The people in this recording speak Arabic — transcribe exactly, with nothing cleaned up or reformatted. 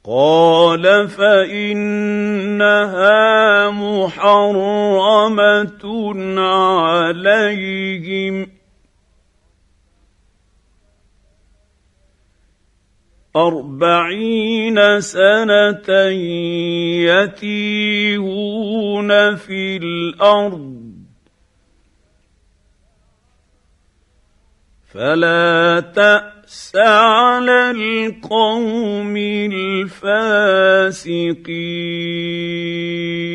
قال فإنها محرمة عليهم أربعين سنة يتيهون في الأرض فلا تأس على القوم الفاسقين.